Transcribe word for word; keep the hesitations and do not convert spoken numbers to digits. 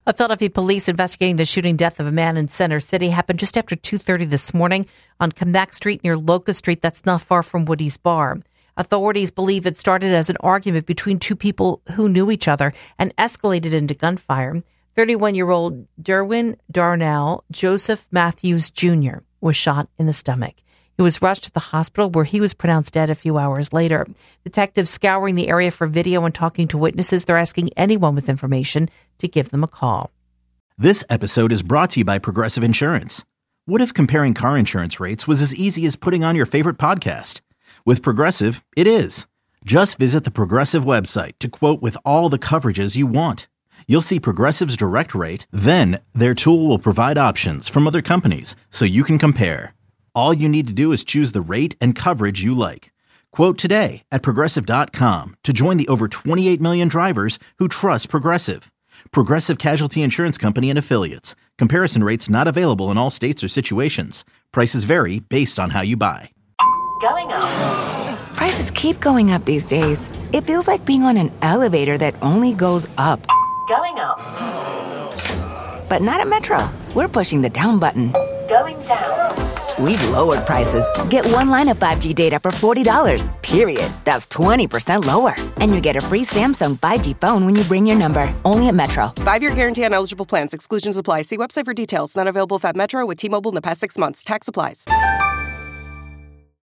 A Philadelphia police investigating the shooting death of a man in Center City happened just after two thirty this morning on Connect Street near Locust Street. That's not far from Woody's Bar. Authorities believe it started as an argument between two people who knew each other and escalated into gunfire. thirty-one-year-old Derwin Darnell Joseph Matthews Junior was shot in the stomach. He was rushed to the hospital where he was pronounced dead a few hours later. Detectives scouring the area for video and talking to witnesses. They're asking anyone with information to give them a call. This episode is brought to you by Progressive Insurance. What if comparing car insurance rates was as easy as putting on your favorite podcast? With Progressive, it is. Just visit the Progressive website to quote with all the coverages you want. You'll see Progressive's direct rate, then their tool will provide options from other companies so you can compare. All you need to do is choose the rate and coverage you like. Quote today at Progressive dot com to join the over twenty-eight million drivers who trust Progressive. Progressive Casualty Insurance Company and Affiliates. Comparison rates not available in all states or situations. Prices vary based on how you buy. Going up. Prices keep going up these days. It feels like being on an elevator that only goes up. Going up. But not at Metro. We're pushing the down button. Going down. We've lowered prices. Get one line of five G data for forty dollars, period. That's twenty percent lower. And you get a free Samsung five G phone when you bring your number. Only at Metro. Five-year guarantee on eligible plans. Exclusions apply. See website for details. Not available if at Metro with T-Mobile in the past six months. Tax applies.